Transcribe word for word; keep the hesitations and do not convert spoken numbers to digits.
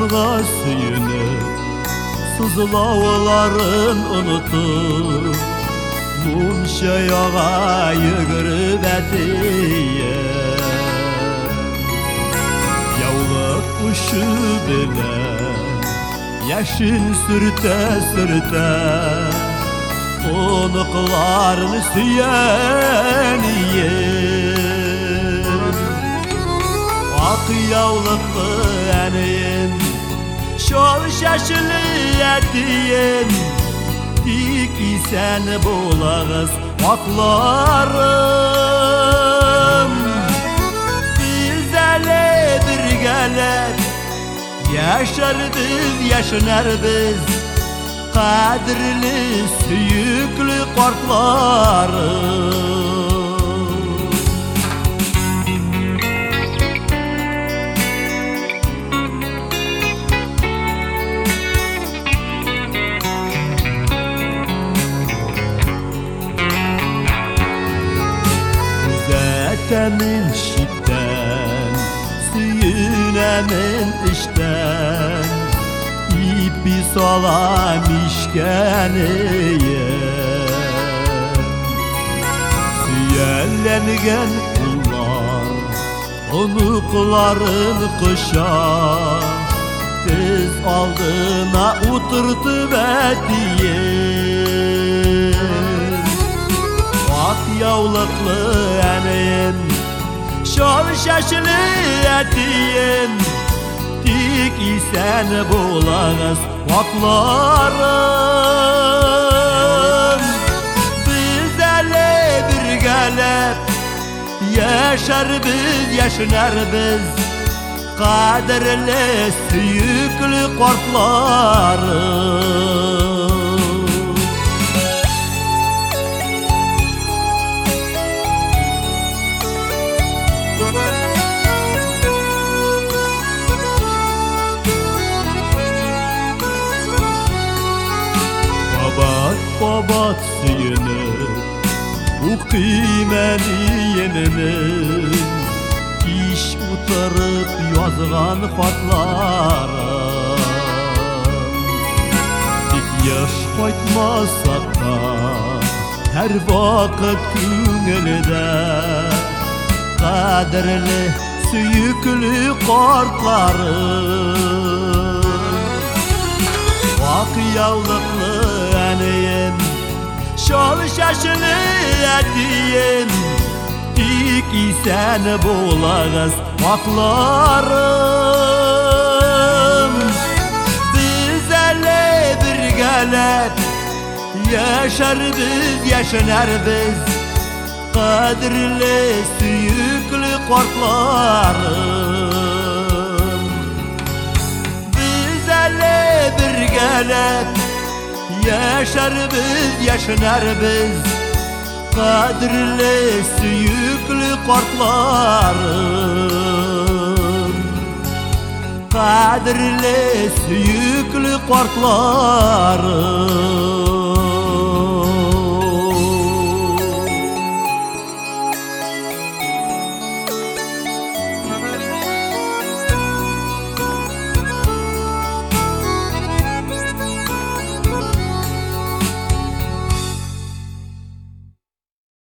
Aşkına suyunu sızlauların unutup Munşa yağa yıgırıp etiye Yavlak kuşu bile yaşın sürte sürte Onuklarını süyen yer Ak yavlaklı enin şol şaşılı etiyin Dik isen bulağız aklarım Bizlerle birgeler yaşarız yaşanarız Kadirli süyüklü korklarım Temin şitten, süyünemin işten İpi salam işkeneye Süyellengen kullar, onukların kışa Tez aldığına oturtup ediyen Ak yavlaklı enin şol şaşılı etiyin Dik isen bulağız vaklarım Bizlerle birgeler yaşar biz yaşanar biz Kaderle süyüklü korklarım Babat babat suyunu bu kıymeni yeninin İş utarıp yazgan fatlarım Dik yaş koytmasak da her vakit küngülde Kaderli süyüklü korklarım Ak yavlaklı enin şol şaşılı etiyin Dik isen bulağız vaklarım Bizlerle birgeler yaşar biz yaşanar biz Kadirli süyüklü korklarım Bizlerle birgeler yaşar biz yaşanar biz Kadirli süyüklü korklarım Kadirli süyüklü korklarım